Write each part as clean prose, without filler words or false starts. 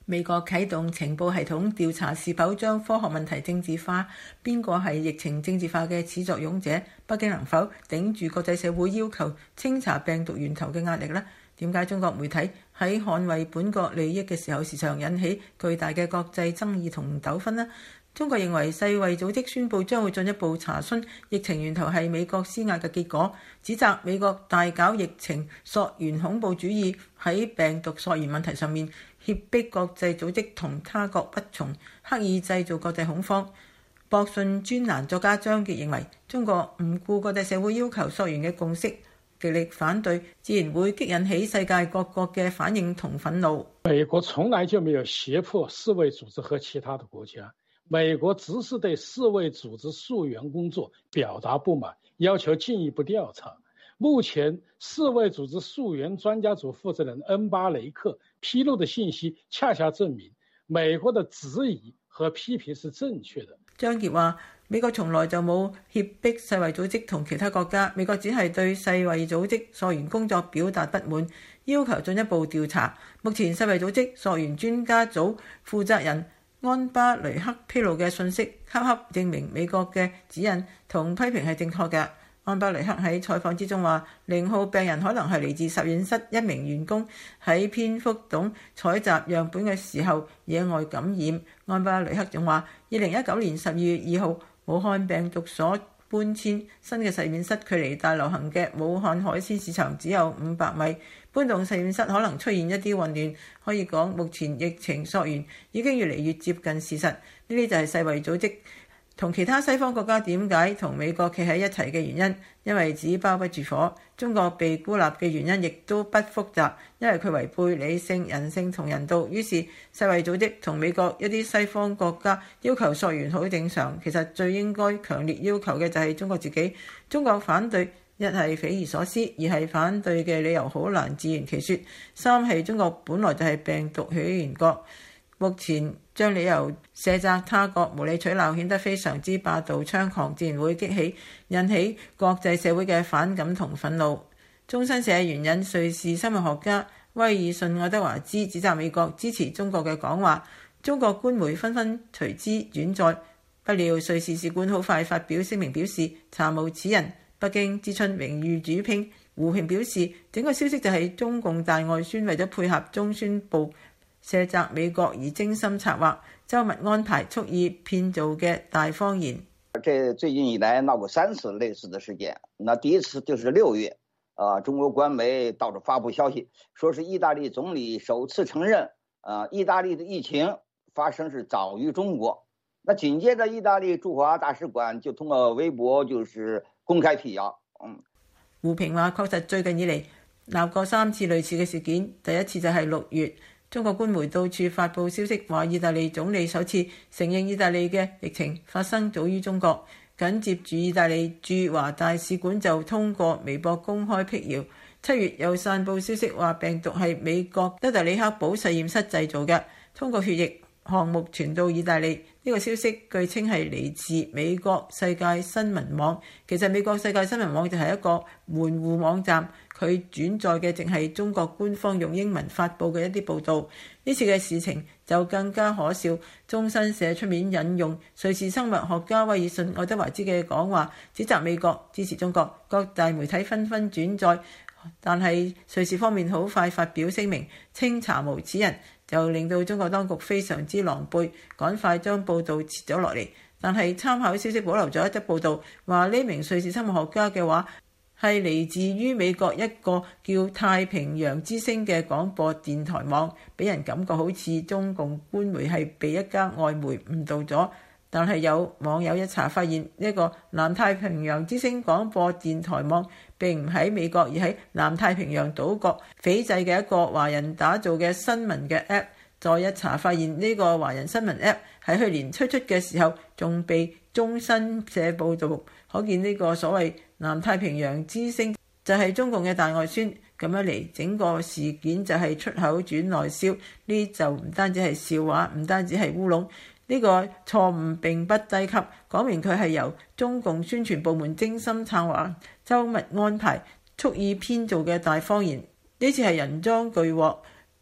美國啟動情報系統調查是否將科學問題政治化，邊個係疫情政治化嘅始作俑者？北京能否頂住國際社會要求清查病毒源頭嘅壓力呢？點解中國媒體喺捍衛本國利益嘅時候，時常引起巨大嘅國際爭議同糾紛呢？中國認為世衛組織宣布將會進一步查詢疫情源頭係美國施壓嘅結果，指責美國大搞疫情溯源恐怖主義，喺病毒溯源問題上面脅迫國際組織同他國不從，刻意製造國際恐慌。博訊專欄作家張傑認為，中國唔顧國際社會要求溯源嘅共識，極力反對，自然會激引起世界各國嘅反應同憤怒。 美國從來就沒有脅迫世衛組織和其他的國家，美國只是對世衛組織溯源工作表達不滿，要求進一步調查。目前世衛組織溯源專家組負責人恩巴雷克披露的信息，恰恰證明美國的質疑和批評是正確的。 張傑話：美國從來就冇脅迫世衛組織同其他國家，美國只係對世衛組織溯源工作表達不滿，要求進一步調查。目前世衛組織溯源專家組負責人安巴雷克披露嘅信息，恰恰證明美國嘅指引同批評係正確嘅。安巴雷克喺採訪之中話，0號病人可能係嚟自實驗室一名員工喺蝙蝠洞採集樣本嘅時候野外感染。安巴雷克仲話，2019年12月2號，武漢病毒所搬遷新嘅實驗室距離大流行嘅武漢海鮮市場只有500米，搬動實驗室可能出現一啲混亂。可以講，目前疫情溯源已經越嚟越接近事實。呢啲就係世衛組織同其他西方國家點解同美國企喺一齊嘅原因，因為紙包不住火。中國被孤立嘅原因亦都不複雜，因為佢違背理性、人性同人道。於是世衛組織同美國一啲西方國家要求溯源好正常，其實最應該強烈要求嘅就係中國自己。中國反對，一係匪夷所思，二係反對嘅理由好難自圓其說，三係中國本來就係病毒起源國。目前將理由卸責他國無理取鬧，顯得非常之霸道猖狂，自然會引起國際社會嘅反感同憤怒。中新社援引瑞士生物學家威爾遜愛德華茲指責美國支持中國嘅講話，中國官媒紛紛隨之轉載。不料瑞士使館好快發表聲明表示查無此人。北京之春榮譽主編胡平表示，整個消息就係中共大外宣為咗配合中宣部卸責美國而精心策劃、周密安排、蓄意編造嘅大謊言。 這最近以來鬧過3次類似的事件。那第一次就是6月，中國官媒到處發布消息，說是意大利總理首次承認，意大利的疫情發生是早於中國。那緊接着，意大利駐華大使館就通過微博就是公開闢謠。 胡平話：確實最近以嚟鬧過3次類似嘅事件，第一次就係6月。中國官媒到處發布消息，話意大利總理首次承認意大利嘅疫情發生早於中國。緊接住，意大利駐華大使館就通過微博公開闢謠。7月又散布消息話病毒係美國德特里克堡實驗室製造嘅，通過血液項目傳到意大利。呢個消息據稱係嚟自美國世界新聞網。其實美國世界新聞網就係一個門戶網站，佢轉載嘅淨係中國官方用英文發布嘅一啲報導。呢次嘅事情就更加可笑，中新社出面引用瑞士生物學家威爾遜愛德華茲嘅講話，指責美國支持中國，各大媒體紛紛轉載。但係瑞士方面好快發表聲明，稱查無此人，就令到中國當局非常之狼狽，趕快將報導撤咗落嚟。但係參考消息保留咗一則報導，話呢名瑞士生物學家嘅話係嚟自於美國一個叫太平洋之聲嘅廣播電台網，俾人感覺好似中共官媒係被一家外媒誤導咗。但係有網友一查發現，呢個南太平洋之聲廣播電台網並唔喺美國，而喺南太平洋島國斐濟嘅一個華人打造嘅新聞嘅 app。再一查發現，呢個華人新聞 app 喺去年推出嘅時候仲被中新社報導，可見呢個所謂南太平洋之聲就係中共嘅大外宣。咁樣嚟，整個事件就係出口轉內銷，呢就唔單止係笑話，唔單止係烏龍。呢個錯誤並不低級，講明佢係由中共宣傳部門精心策劃、周密安排、蓄意編造嘅大謊言。呢次係人贓俱獲，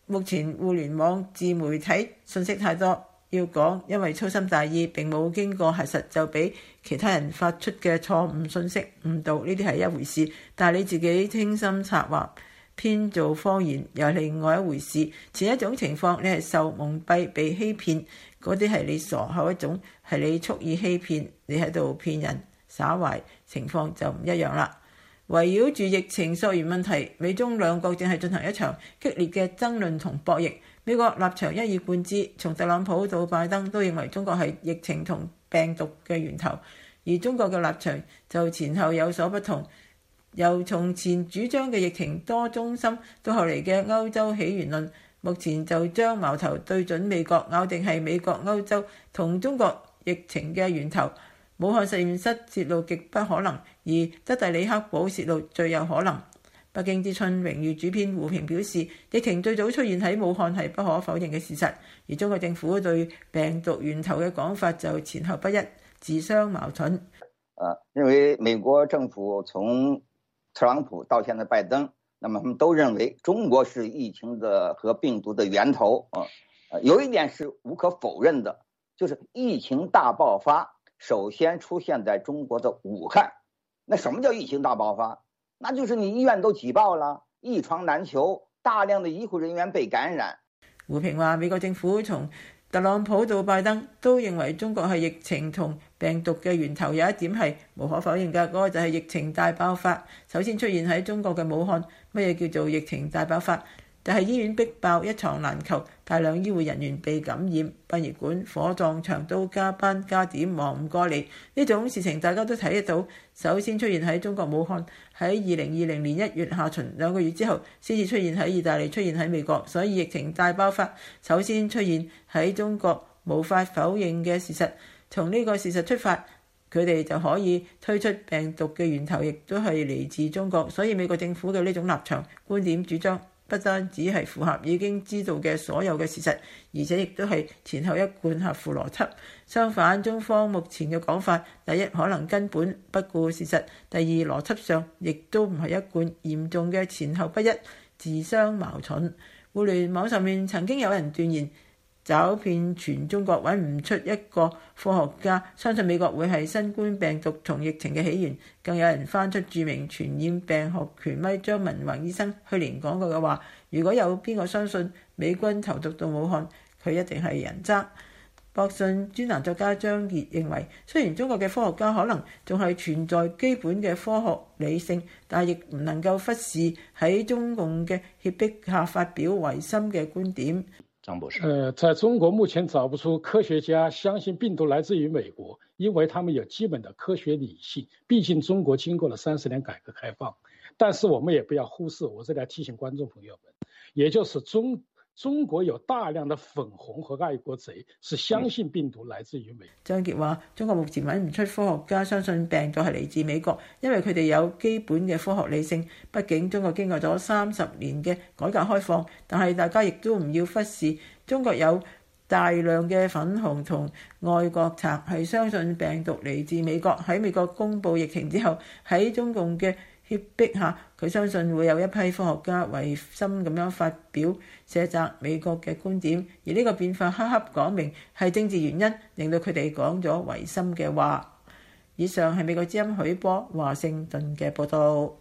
目前互聯網自媒體信息太多，要講因為粗心大意並冇經過核實就俾其他人發出嘅錯誤信息誤導，呢啲係一回事，但係你自己精心策劃編造謊言又係另外一回事。前一種情況你係受蒙蔽被欺騙，嗰啲係你傻；後一種係你蓄意欺騙，你喺度騙人耍壞，情況就唔一樣啦。圍繞住疫情溯源問題，美中兩國正係進行一場激烈嘅爭論同博弈。美國立場一以貫之，從特朗普到拜登都認為中國係疫情同病毒嘅源頭，而中國嘅立場就前後有所不同。由從前主張嘅疫情多中心，到後嚟嘅歐洲起源論，目前就將矛頭對準美國，咬定係美國、歐洲同中國疫情嘅源頭。武漢實驗室泄露極不可能，而德蒂里克堡泄露最有可能。北京之春榮譽主編胡平表示，疫情最早出現喺武漢係不可否認嘅事實，而中國政府對病毒源頭嘅講法就前後不一，自相矛盾。 認為美國政府從特朗普到現在拜登，那麼他們都認為中國是疫情的和病毒的源頭。有一點是無可否認的，就是疫情大爆發首先出現在中國的武漢。那什麼叫疫情大爆發？那就是你醫院都擠爆了，一床難求，大量的醫護人員被感染。 胡平話，美國政府從特朗普到拜登都認為中國係疫情同病毒嘅源頭，有一點係無可否認嘅，嗰個就係疫情大爆發首先出現喺中國嘅武漢。乜嘢叫做疫情大爆發？就係醫院逼爆，一床難求，大量醫護人員被感染，殯儀館、火葬場都加班加點忙唔過嚟。呢種事情大家都睇得到，首先出現喺中國武漢，喺2020年1月下旬2個月之後先至出現喺意大利，出現喺美國。所以疫情大爆發首先出現喺中國，無法否認嘅事實。從呢個事實出發，佢哋就可以推出病毒嘅源頭亦都係嚟自中國。所以美國政府嘅呢種立場、觀點、主張不單只係符合已經知道嘅所有嘅事實，而且亦都係前後一貫合乎邏輯。相反，中方目前嘅講法，第一可能根本不顧事實，第二邏輯上亦都唔係一貫，嚴重嘅前後不一，自相矛盾。互聯網上面曾經有人斷言，找遍全中國揾唔出一個科學家相信美國會係新冠病毒同疫情嘅起源，更有人翻出著名傳染病學權威張文宏醫生去年講過嘅話，如果有邊個相信美軍投毒到武漢，佢一定係人渣。博信專欄作家張傑認為，雖然中國嘅科學家可能仲係存在基本嘅科學理性，但亦唔能夠忽視喺中共嘅脅迫下發表違心嘅觀點。 張博士， 在中國目前找不出科學家相信病毒來自於美國，因為他們有基本的科學理性。畢竟中國經過了30年改革開放，但是我們也不要忽視，我這裡要提醒觀眾朋友們，也就是中國有大量的粉紅和愛國賊是相信病毒來自於美國。 張傑話：中國目前揾唔出科學家相信病毒係嚟自美國，因為佢哋有基本嘅科學理性。畢竟中國經過咗30年嘅改革開放，但係大家亦都唔要忽視，中國有大量嘅粉紅同愛國賊係相信病毒嚟自美國。喺美國公布疫情之後，喺中共嘅脅迫下，佢相信會有一批科學家違心咁樣發表卸責美國嘅觀點，而呢個變化黑黑講明係政治原因，令到佢哋講咗違心嘅話。以上係美國之音許波華盛頓嘅報導。